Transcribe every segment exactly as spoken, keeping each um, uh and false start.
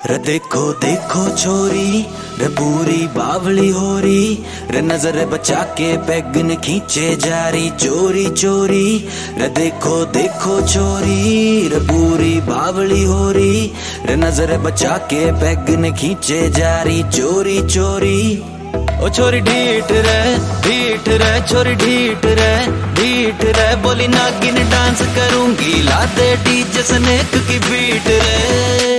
रे देखो देखो छोरी रे पूरी बावली हो रही रे नजर बचा के पैग ने खींचे जा रही चोरी चोरी। रे देखो देखो छोरी रे पूरी बावली हो रही रे नजर बचा के पैग ने खींचे जा रही चोरी चोरी। ओ छोरी ढीठ रे ढीठ रे छोरी ढीठ रे ढीठ रे बोली नागिन डांस करूंगी ला दे डीजे स्नेक की बीट रे।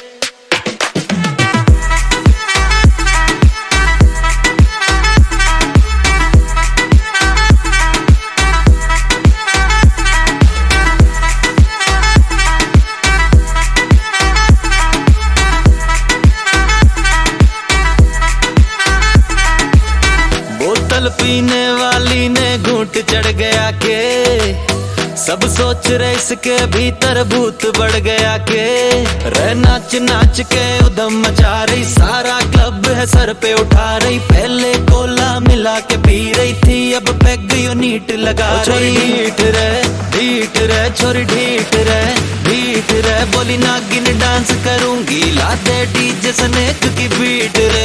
बोतल पीने वाली ने घूंट चढ़ गया के सब सोच रहे इसके भीतर भूत बढ़ गया के। रे नाच नाच के उधम मचा रही सारा क्लब है सर पे उठा रही पहले कोला मिला के पी रही थी अब पैग यूनिट लगा रही। ढीठ रे ढीठ रे छोरी ढीठ रे ढीठ रे बोली नागिन डांस करूंगी ला दे डीजे स्नेक की बीट रे।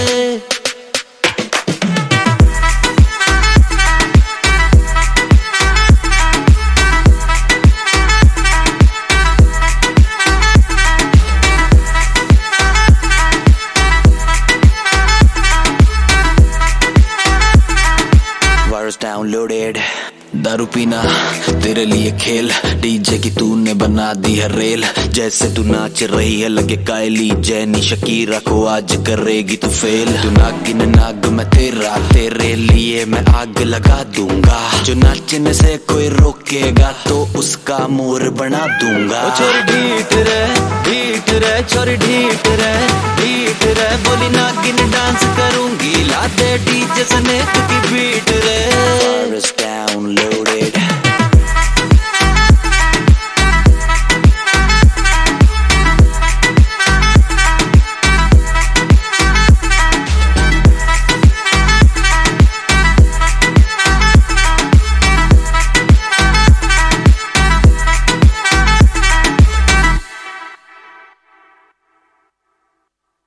डाउनलोडेड दारू पीना तेरे लिए खेल डीजे की तूने बना दी है रेल जैसे तू नाच रही है लगे कायली जैनी शकीरा को आज करेगी तू फेल। तू नागिन नाग मैं तेरा तेरे लिए मैं आग लगा दूंगा जो नाचने से कोई रोकेगा तो उसका मोर बना दूंगा। ओ छोरी ढीठ रे ढीठ रे छोरी ढीठ रे ढीठ रे बोली नागिन डांस करूंगी ला दे डीजे स्नेक की